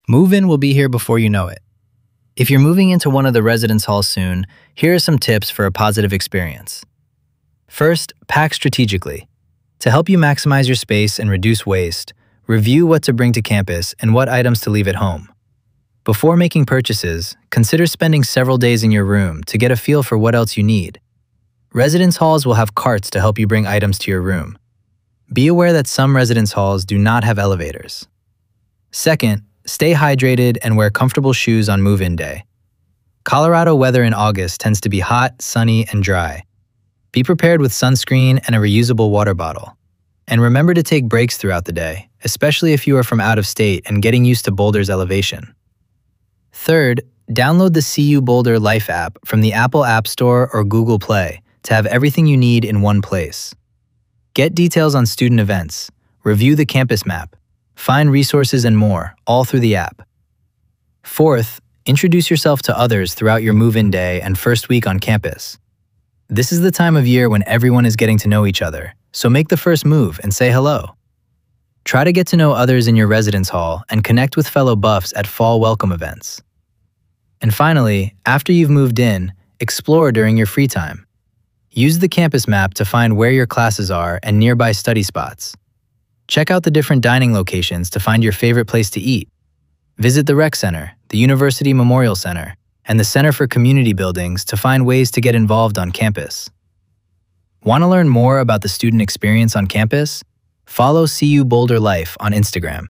Move-in will be here before you know it. If you're moving into one of the residence halls soon, here are some tips for a positive experience. First, pack strategically. To help you maximize your space and reduce waste, review what to bring to campus and what items to leave at home. Before making purchases, consider spending several days in your room to get a feel for what else you need. Residence halls will have carts to help you bring items to your room. Be aware that some residence halls do not have elevators. Second, stay hydrated and wear comfortable shoes on move-in day. Colorado weather in August tends to be hot, sunny, and dry. Be prepared with sunscreen and a reusable water bottle. And remember to take breaks throughout the day, especially if you are from out of state and getting used to Boulder's elevation. Third, download the CU Boulder Life app from the Apple App Store or Google Play to have everything you need in one place. Get details on student events, review the campus map, find resources and more, all through the app. Fourth, introduce yourself to others throughout your move-in day and first week on campus. This is the time of year when everyone is getting to know each other, so make the first move and say hello. Try to get to know others in your residence hall and connect with fellow buffs at fall welcome events. And finally, after you've moved in, explore during your free time. Use the campus map to find where your classes are and nearby study spots. Check out the different dining locations to find your favorite place to eat. Visit the Rec Center, the University Memorial Center, and the Center for Community Buildings to find ways to get involved on campus. Want to learn more about the student experience on campus? Follow CU Boulder Life on Instagram.